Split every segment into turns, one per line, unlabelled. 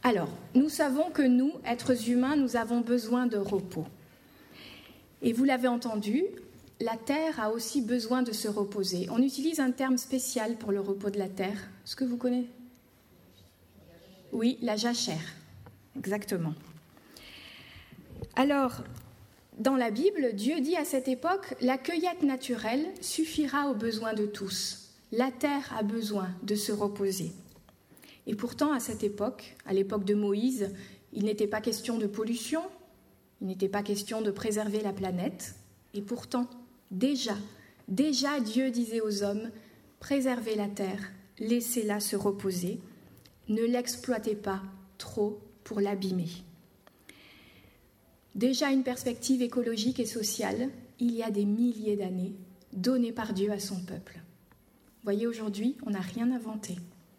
Alors, nous savons que nous, êtres humains, nous avons besoin de repos. Et vous l'avez entendu, la terre a aussi besoin de se reposer. On utilise un terme spécial pour le repos de la terre. Est-ce que vous connaissez ? Oui, la jachère. Exactement. Alors, dans la Bible, Dieu dit à cette époque, la cueillette naturelle suffira aux besoins de tous. La terre a besoin de se reposer. Et pourtant, à cette époque, à l'époque de Moïse, il n'était pas question de pollution, il n'était pas question de préserver la planète. Et pourtant, déjà Dieu disait aux hommes, préservez la terre, laissez-la se reposer, ne l'exploitez pas trop pour l'abîmer. Déjà une perspective écologique et sociale, il y a des milliers d'années, donnée par Dieu à son peuple. Vous voyez, aujourd'hui, on n'a rien inventé.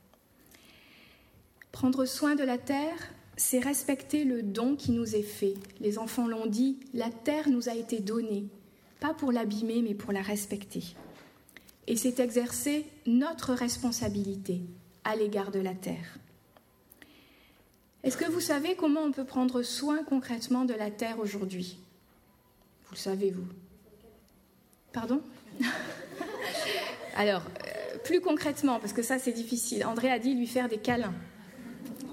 Prendre soin de la terre, c'est respecter le don qui nous est fait. Les enfants l'ont dit, la terre nous a été donnée, pas pour l'abîmer, mais pour la respecter. Et c'est exercer notre responsabilité à l'égard de la terre. Est-ce que vous savez comment on peut prendre soin concrètement de la terre aujourd'hui ? Vous le savez, vous ? Pardon ? Alors, plus concrètement, parce que ça c'est difficile. André a dit lui faire des câlins. Angèle ?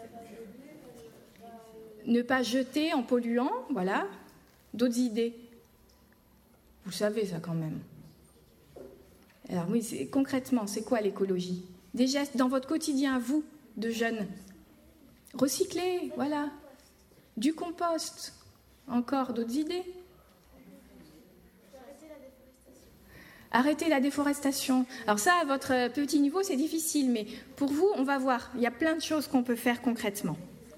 Ne pas jeter en polluant, voilà. D'autres idées ? Vous le savez ça quand même. Alors oui, concrètement, c'est quoi l'écologie ? Des gestes dans votre quotidien, vous, de jeunes. Recycler, voilà. Du compost. Encore d'autres idées ? Arrêter la déforestation. Alors ça, à votre petit niveau, c'est difficile, mais pour vous, on va voir. Il y a plein de choses qu'on peut faire concrètement.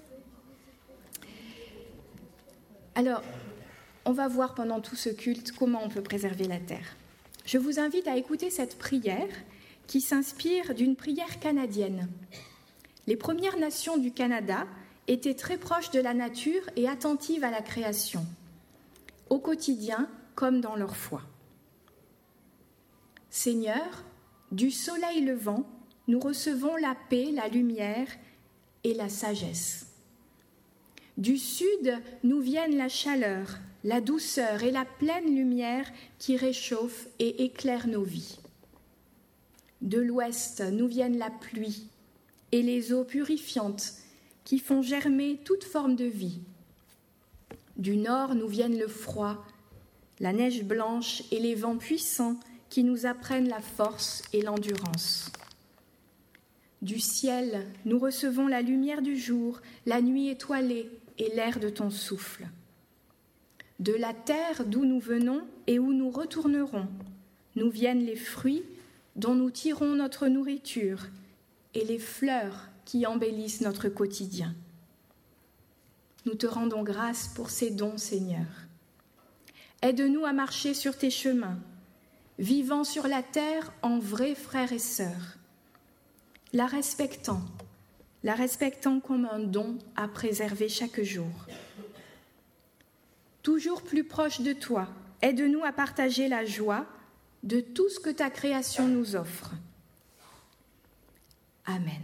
Alors, on va voir pendant tout ce culte comment on peut préserver la terre. Je vous invite à écouter cette prière qui s'inspire d'une prière canadienne. Les Premières Nations du Canada étaient très proches de la nature et attentives à la création, au quotidien comme dans leur foi. Seigneur, du soleil levant, nous recevons la paix, la lumière et la sagesse. Du sud nous viennent la chaleur, la douceur et la pleine lumière qui réchauffe et éclaire nos vies. De l'ouest nous viennent la pluie et les eaux purifiantes qui font germer toute forme de vie. Du nord nous viennent le froid, la neige blanche et les vents puissants qui nous apprennent la force et l'endurance. Du ciel, nous recevons la lumière du jour, la nuit étoilée et l'air de ton souffle. De la terre d'où nous venons et où nous retournerons, nous viennent les fruits dont nous tirons notre nourriture et les fleurs qui embellissent notre quotidien. Nous te rendons grâce pour ces dons, Seigneur. Aide-nous à marcher sur tes chemins, vivant sur la terre en vrais frères et sœurs, la respectant comme un don à préserver chaque jour. Toujours plus proche de toi, aide-nous à partager la joie de tout ce que ta création nous offre. Amen.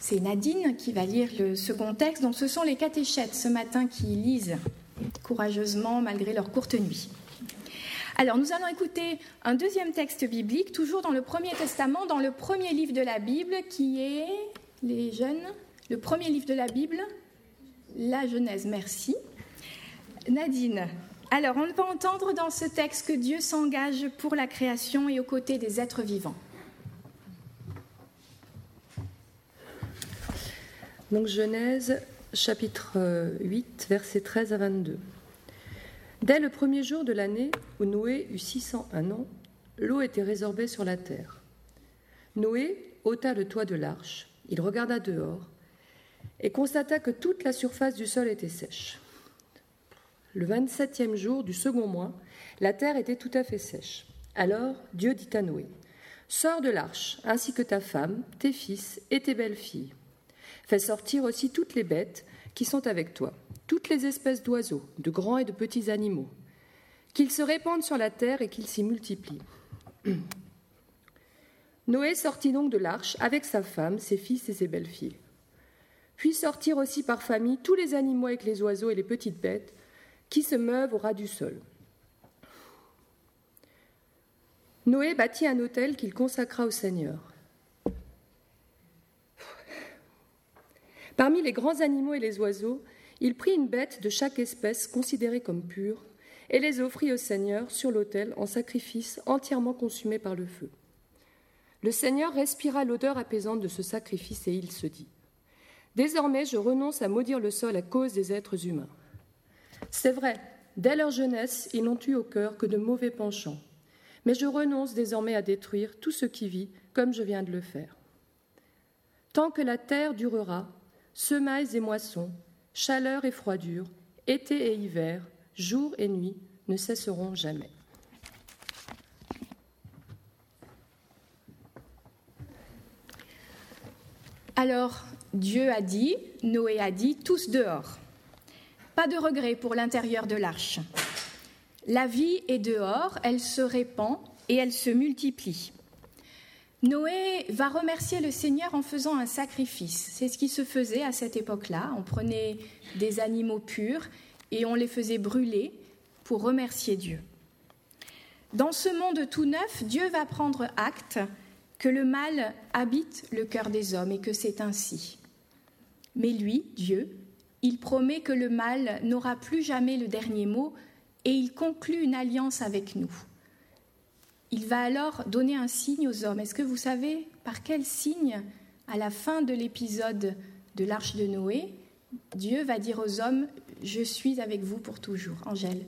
C'est Nadine qui va lire le second texte. Donc ce sont les catéchètes ce matin qui lisent courageusement malgré leur courte nuit. Alors nous allons écouter un deuxième texte biblique, toujours dans le Premier Testament, dans le premier livre de la Bible, qui est, les jeunes, le premier livre de la Bible, la Genèse, merci. Nadine, alors on va entendre dans ce texte que Dieu s'engage pour la création et aux côtés des êtres vivants.
Donc Genèse, chapitre 8, versets 13 à 22. Dès le premier jour de l'année où Noé eut 601 ans, l'eau était résorbée sur la terre. Noé ôta le toit de l'arche, il regarda dehors et constata que toute la surface du sol était sèche. Le 27e jour du second mois, la terre était tout à fait sèche. Alors Dieu dit à Noé, « Sors de l'arche, ainsi que ta femme, tes fils et tes belles-filles. Fais sortir aussi toutes les bêtes qui sont avec toi, toutes les espèces d'oiseaux, de grands et de petits animaux, qu'ils se répandent sur la terre et qu'ils s'y multiplient. » Noé sortit donc de l'arche avec sa femme, ses fils et ses belles-filles. Puis sortirent aussi par famille tous les animaux avec les oiseaux et les petites bêtes qui se meuvent au ras du sol. Noé bâtit un autel qu'il consacra au Seigneur. Parmi les grands animaux et les oiseaux, il prit une bête de chaque espèce considérée comme pure et les offrit au Seigneur sur l'autel en sacrifice entièrement consumé par le feu. Le Seigneur respira l'odeur apaisante de ce sacrifice et il se dit « Désormais, je renonce à maudire le sol à cause des êtres humains. C'est vrai, dès leur jeunesse, ils n'ont eu au cœur que de mauvais penchants, mais je renonce désormais à détruire tout ce qui vit comme je viens de le faire. Tant que la terre durera, semailles et moissons, chaleur et froidure, été et hiver, jour et nuit ne cesseront jamais. »
Alors, Dieu a dit, Noé a dit, tous dehors. Pas de regret pour l'intérieur de l'arche. La vie est dehors, elle se répand et elle se multiplie. Noé va remercier le Seigneur en faisant un sacrifice. C'est ce qui se faisait à cette époque-là. On prenait des animaux purs et on les faisait brûler pour remercier Dieu. Dans ce monde tout neuf, Dieu va prendre acte que le mal habite le cœur des hommes et que c'est ainsi. Mais lui, Dieu, il promet que le mal n'aura plus jamais le dernier mot et il conclut une alliance avec nous. Il va alors donner un signe aux hommes. Est-ce que vous savez par quel signe, à la fin de l'épisode de l'Arche de Noé, Dieu va dire aux hommes « Je suis avec vous pour toujours ». Angèle.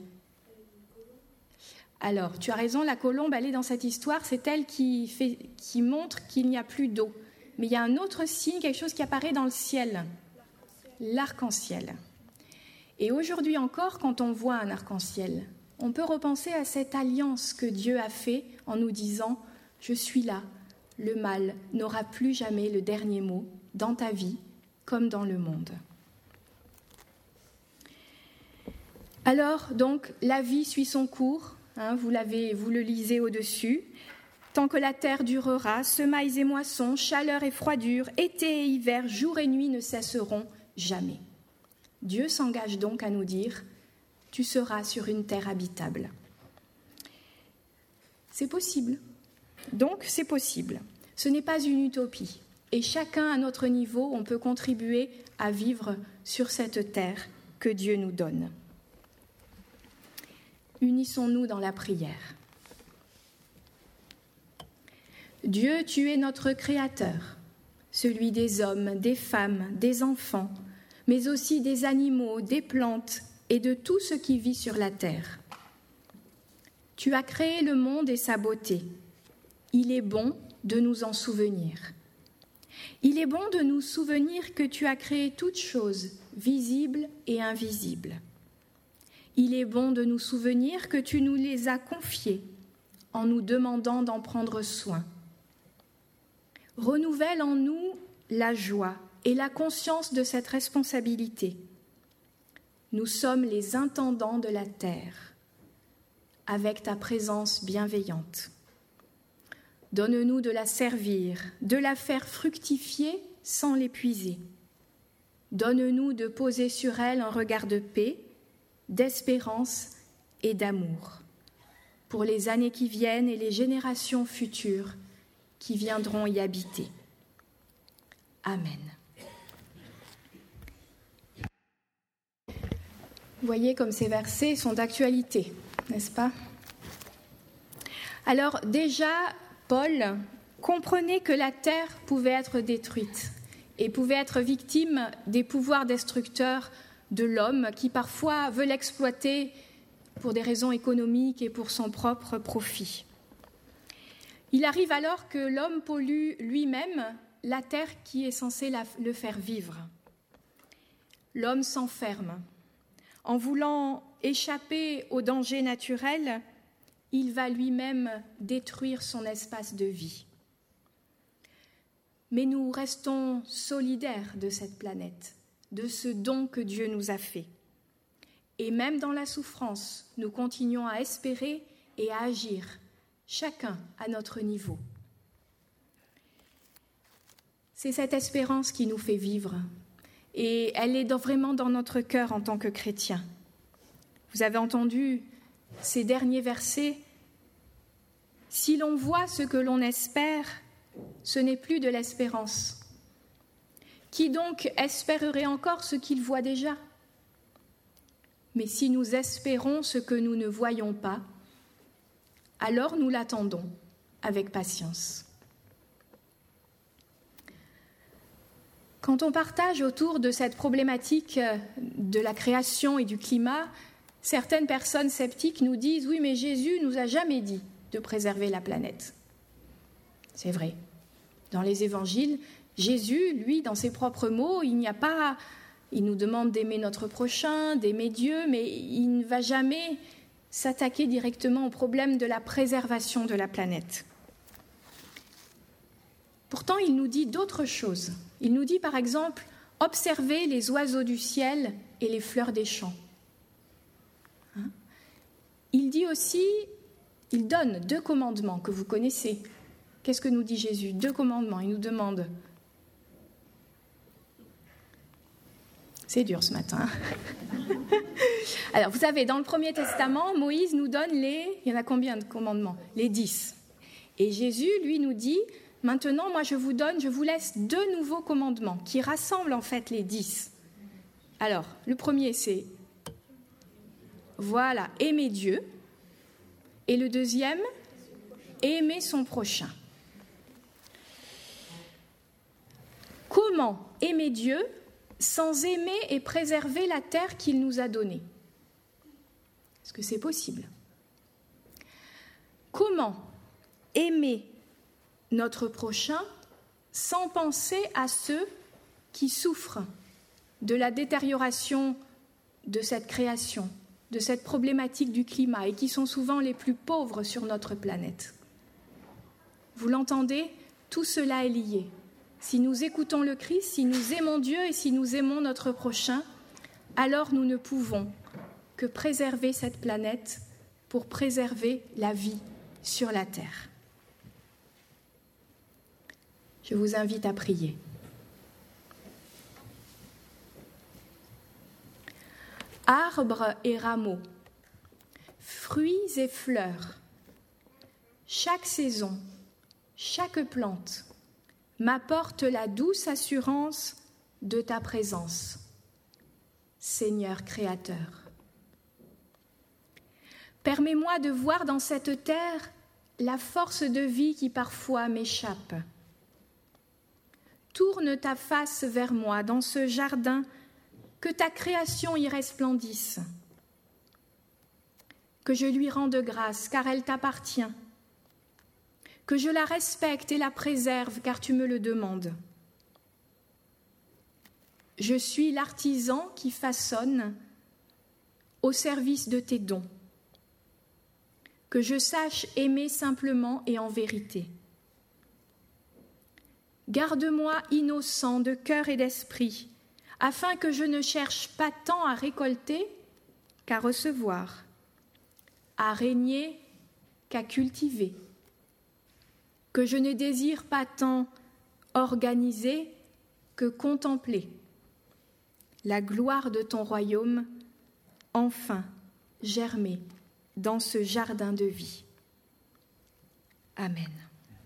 Alors, tu as raison, la colombe, elle est dans cette histoire, c'est elle qui montre qu'il n'y a plus d'eau. Mais il y a un autre signe, quelque chose qui apparaît dans le ciel, l'arc-en-ciel. Et aujourd'hui encore, quand on voit un arc-en-ciel, on peut repenser à cette alliance que Dieu a faite en nous disant « Je suis là, le mal n'aura plus jamais le dernier mot dans ta vie comme dans le monde. » Alors, donc, la vie suit son cours, vous le lisez au-dessus. Tant que la terre durera, semailles et moissons, chaleur et froidure, été et hiver, jour et nuit ne cesseront jamais. Dieu s'engage donc à nous dire « Tu seras sur une terre habitable ». C'est possible. Donc, c'est possible. Ce n'est pas une utopie. Et chacun, à notre niveau, on peut contribuer à vivre sur cette terre que Dieu nous donne. Unissons-nous dans la prière. Dieu, tu es notre Créateur, celui des hommes, des femmes, des enfants, mais aussi des animaux, des plantes et de tout ce qui vit sur la terre. Tu as créé le monde et sa beauté. Il est bon de nous en souvenir. Il est bon de nous souvenir que tu as créé toutes choses, visibles et invisibles. Il est bon de nous souvenir que tu nous les as confiées en nous demandant d'en prendre soin. Renouvelle en nous la joie et la conscience de cette responsabilité. Nous sommes les intendants de la terre, avec ta présence bienveillante. Donne-nous de la servir, de la faire fructifier sans l'épuiser. Donne-nous de poser sur elle un regard de paix, d'espérance et d'amour pour les années qui viennent et les générations futures qui viendront y habiter. Amen. Vous voyez comme ces versets sont d'actualité, n'est-ce pas? Alors déjà, Paul comprenait que la terre pouvait être détruite et pouvait être victime des pouvoirs destructeurs de l'homme qui parfois veut l'exploiter pour des raisons économiques et pour son propre profit. Il arrive alors que l'homme pollue lui-même la terre qui est censée le faire vivre. L'homme s'enferme. En voulant échapper aux dangers naturels, il va lui-même détruire son espace de vie. Mais nous restons solidaires de cette planète, de ce don que Dieu nous a fait. Et même dans la souffrance, nous continuons à espérer et à agir, chacun à notre niveau. C'est cette espérance qui nous fait vivre, et elle est vraiment dans notre cœur en tant que chrétiens. Vous avez entendu ces derniers versets. Si l'on voit ce que l'on espère, ce n'est plus de l'espérance. Qui donc espérerait encore ce qu'il voit déjà? Mais si nous espérons ce que nous ne voyons pas, alors nous l'attendons avec patience. Quand on partage autour de cette problématique de la création et du climat, certaines personnes sceptiques nous disent « Oui, mais Jésus nous a jamais dit de préserver la planète. » C'est vrai. Dans les évangiles, Jésus, lui, dans ses propres mots, il nous demande d'aimer notre prochain, d'aimer Dieu, mais il ne va jamais s'attaquer directement au problème de la préservation de la planète. Pourtant, il nous dit d'autres choses. Il nous dit, par exemple, « Observez les oiseaux du ciel et les fleurs des champs. » Il dit aussi, il donne 2 commandements que vous connaissez. Qu'est-ce que nous dit Jésus? 2 commandements. Il nous demande. C'est dur ce matin. Alors, vous savez, dans le Premier Testament, Moïse nous donne il y en a combien de commandements? Les 10. Et Jésus, lui, nous dit, maintenant, moi, je vous laisse 2 nouveaux commandements qui rassemblent en fait les 10. Alors, le premier, c'est, voilà, aimer Dieu. Et le deuxième, aimer son prochain. Comment aimer Dieu sans aimer et préserver la terre qu'il nous a donnée? Est-ce que c'est possible? Comment aimer notre prochain sans penser à ceux qui souffrent de la détérioration de cette création, de cette problématique du climat et qui sont souvent les plus pauvres sur notre planète? Vous l'entendez? Tout cela est lié. Si nous écoutons le Christ, si nous aimons Dieu et si nous aimons notre prochain, alors nous ne pouvons que préserver cette planète pour préserver la vie sur la terre. Je vous invite à prier. Arbres et rameaux, fruits et fleurs, chaque saison, chaque plante m'apporte la douce assurance de ta présence, Seigneur Créateur. Permets-moi de voir dans cette terre la force de vie qui parfois m'échappe. Tourne ta face vers moi dans ce jardin, que ta création y resplendisse, que je lui rende grâce car elle t'appartient, que je la respecte et la préserve car tu me le demandes. Je suis l'artisan qui façonne au service de tes dons, que je sache aimer simplement et en vérité. Garde-moi innocent de cœur et d'esprit, afin que je ne cherche pas tant à récolter qu'à recevoir, à régner qu'à cultiver, que je ne désire pas tant organiser que contempler la gloire de ton royaume enfin germer dans ce jardin de vie. Amen.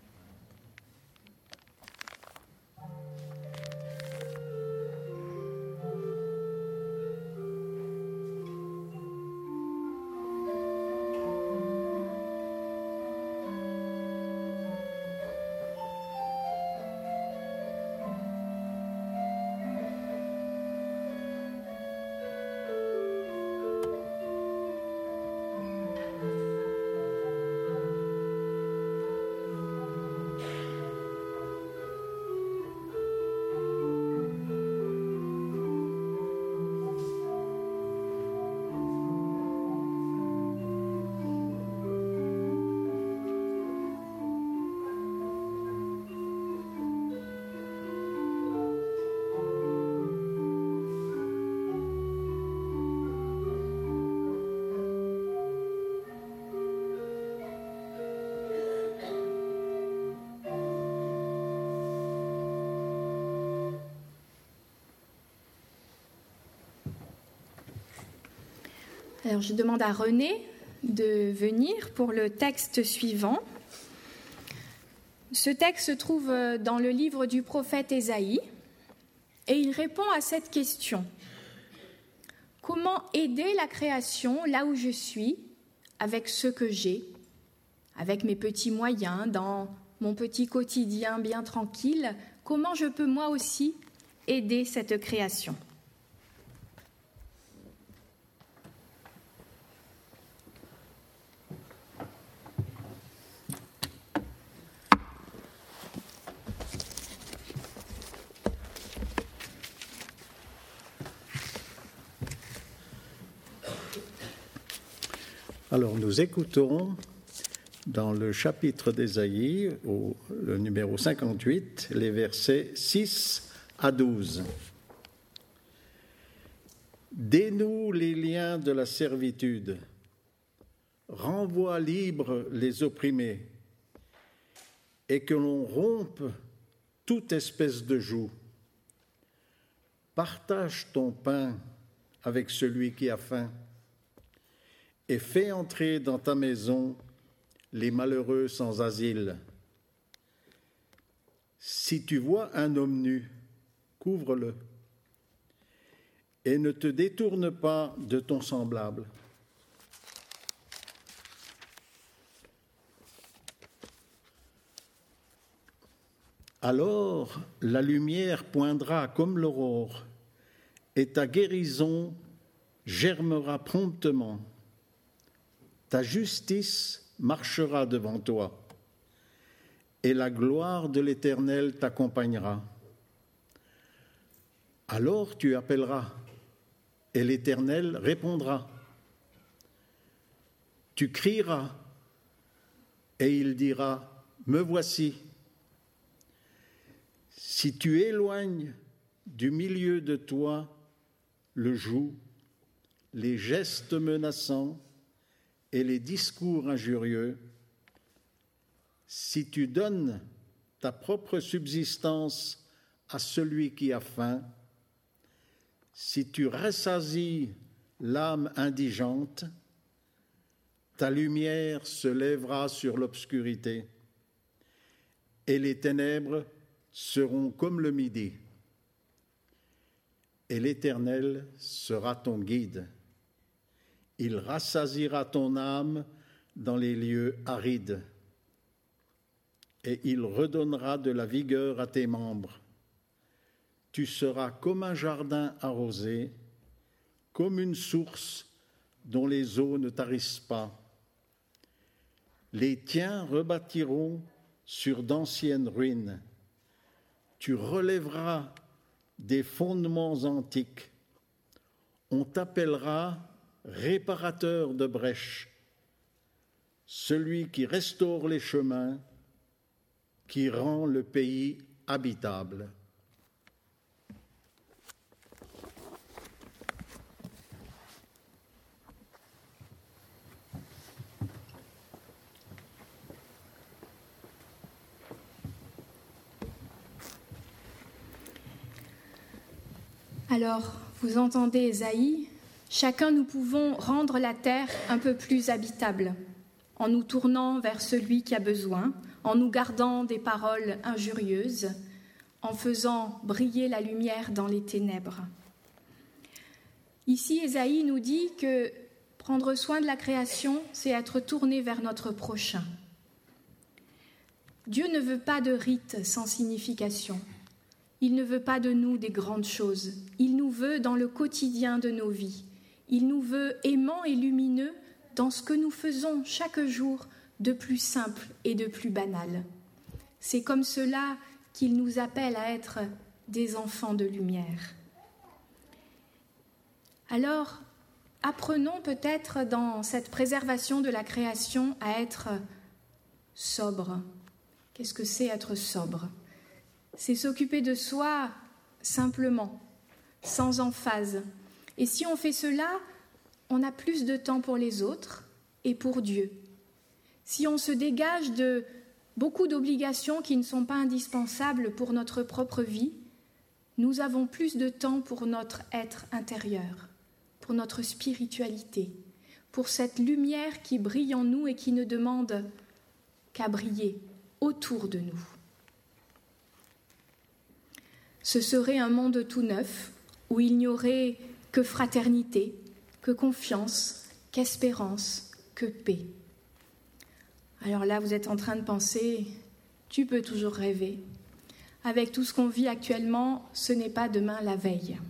Alors, je demande à René de venir pour le texte suivant. Ce texte se trouve dans le livre du prophète Ésaïe et il répond à cette question. Comment aider la création là où je suis, avec ce que j'ai, avec mes petits moyens, dans mon petit quotidien bien tranquille, comment je peux moi aussi aider cette création ?
Alors, nous écoutons dans le chapitre d'Ésaïe, le numéro 58, les versets 6 à 12. Dénoue les liens de la servitude, renvoie libres les opprimés, et que l'on rompe toute espèce de joug. Partage ton pain avec celui qui a faim, et fais entrer dans ta maison les malheureux sans asile. Si tu vois un homme nu, couvre-le, et ne te détourne pas de ton semblable. Alors la lumière poindra comme l'aurore, et ta guérison germera promptement. Ta justice marchera devant toi, et la gloire de l'Éternel t'accompagnera. Alors tu appelleras, et l'Éternel répondra. Tu crieras, et il dira, « Me voici ». Si tu éloignes du milieu de toi le joug, les gestes menaçants, et les discours injurieux, si tu donnes ta propre subsistance à celui qui a faim, si tu rassasies l'âme indigente, ta lumière se lèvera sur l'obscurité, et les ténèbres seront comme le midi, et l'Éternel sera ton guide. Il rassasiera ton âme dans les lieux arides, et il redonnera de la vigueur à tes membres. Tu seras comme un jardin arrosé, comme une source dont les eaux ne tarissent pas. Les tiens rebâtiront sur d'anciennes ruines. Tu relèveras des fondements antiques. On t'appellera réparateur de brèches, celui qui restaure les chemins, qui rend le pays habitable.
Alors, vous entendez Ésaïe, chacun nous pouvons rendre la terre un peu plus habitable, en nous tournant vers celui qui a besoin, en nous gardant des paroles injurieuses, en faisant briller la lumière dans les ténèbres. Ici, Ésaïe nous dit que prendre soin de la création, c'est être tourné vers notre prochain. Dieu ne veut pas de rites sans signification. Il ne veut pas de nous des grandes choses. Il nous veut dans le quotidien de nos vies. Il nous veut aimants et lumineux dans ce que nous faisons chaque jour de plus simple et de plus banal. C'est comme cela qu'il nous appelle à être des enfants de lumière. Alors, apprenons peut-être dans cette préservation de la création à être sobre. Qu'est-ce que c'est être sobre ? C'est s'occuper de soi simplement, sans emphase. Et si on fait cela, on a plus de temps pour les autres et pour Dieu. Si on se dégage de beaucoup d'obligations qui ne sont pas indispensables pour notre propre vie, nous avons plus de temps pour notre être intérieur, pour notre spiritualité, pour cette lumière qui brille en nous et qui ne demande qu'à briller autour de nous. Ce serait un monde tout neuf, où il n'y aurait que fraternité, que confiance, qu'espérance, que paix. Alors là, vous êtes en train de penser, tu peux toujours rêver. Avec tout ce qu'on vit actuellement, ce n'est pas demain la veille.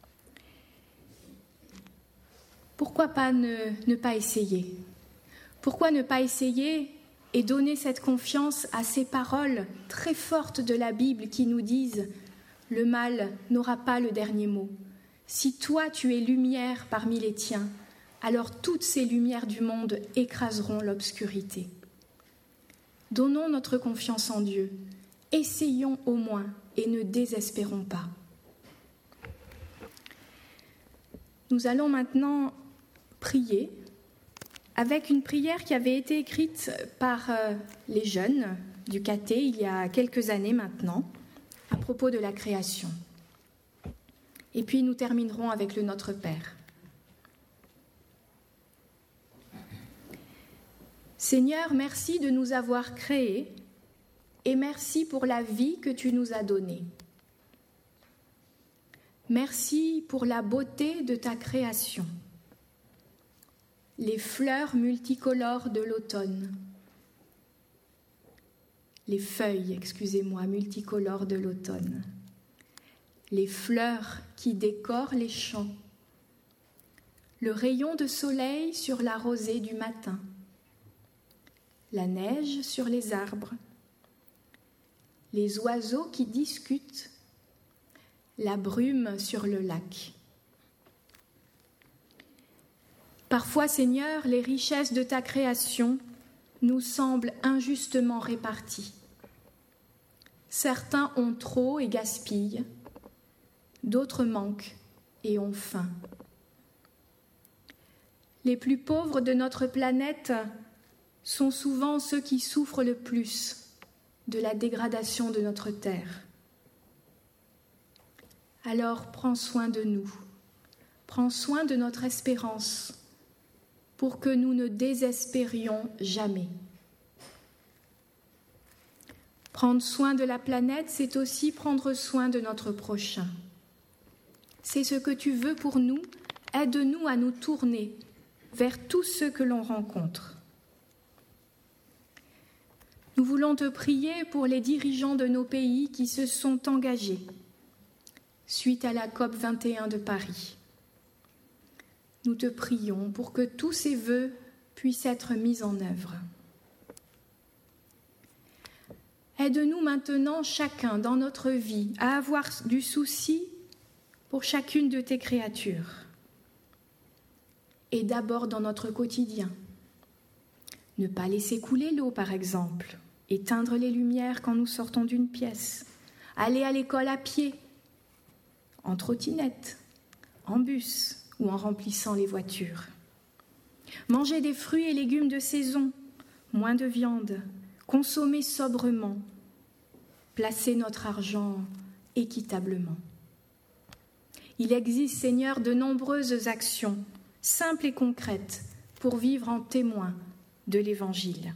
Pourquoi pas ne pas essayer ? Pourquoi ne pas essayer et donner cette confiance à ces paroles très fortes de la Bible qui nous disent « Le mal n'aura pas le dernier mot. Si toi tu es lumière parmi les tiens, alors toutes ces lumières du monde écraseront l'obscurité. » Donnons notre confiance en Dieu. Essayons au moins et ne désespérons pas. Nous allons maintenant prier avec une prière qui avait été écrite par les jeunes du caté il y a quelques années maintenant, à propos de la création. Et puis nous terminerons avec le Notre Père. Seigneur, merci de nous avoir créés et merci pour la vie que tu nous as donnée. Merci pour la beauté de ta création, les fleurs multicolores de l'automne, les feuilles, multicolores de l'automne, les fleurs qui décorent les champs, le rayon de soleil sur la rosée du matin, la neige sur les arbres, les oiseaux qui discutent, la brume sur le lac. Parfois, Seigneur, les richesses de ta création nous semblent injustement réparties. Certains ont trop et gaspillent, d'autres manquent et ont faim. Les plus pauvres de notre planète sont souvent ceux qui souffrent le plus de la dégradation de notre terre. Alors prends soin de nous, prends soin de notre espérance, pour que nous ne désespérions jamais. Prendre soin de la planète, c'est aussi prendre soin de notre prochain. C'est ce que tu veux pour nous, aide-nous à nous tourner vers tous ceux que l'on rencontre. Nous voulons te prier pour les dirigeants de nos pays qui se sont engagés suite à la COP 21 de Paris. Nous te prions pour que tous ces vœux puissent être mis en œuvre. Aide-nous maintenant chacun dans notre vie à avoir du souci pour chacune de tes créatures. Et d'abord dans notre quotidien. Ne pas laisser couler l'eau, par exemple. Éteindre les lumières quand nous sortons d'une pièce. Aller à l'école à pied, en trottinette, en bus ou en remplissant les voitures. Manger des fruits et légumes de saison, moins de viande, consommer sobrement, placer notre argent équitablement. Il existe, Seigneur, de nombreuses actions, simples et concrètes, pour vivre en témoin de l'Évangile.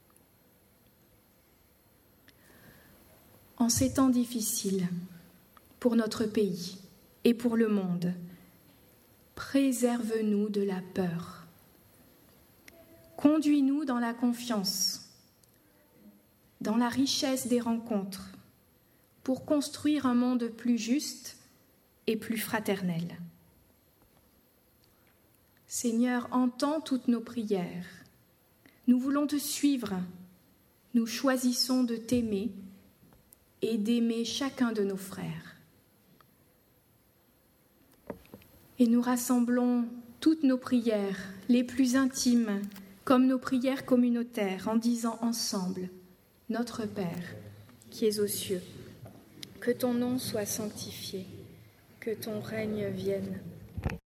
En ces temps difficiles, pour notre pays et pour le monde, préserve-nous de la peur. Conduis-nous dans la confiance, dans la richesse des rencontres, pour construire un monde plus juste et plus fraternel. Seigneur, entends toutes nos prières. Nous voulons te suivre. Nous choisissons de t'aimer et d'aimer chacun de nos frères. Et nous rassemblons toutes nos prières, les plus intimes, comme nos prières communautaires, en disant ensemble, « Notre Père, qui es aux cieux, que ton nom soit sanctifié, que ton règne vienne.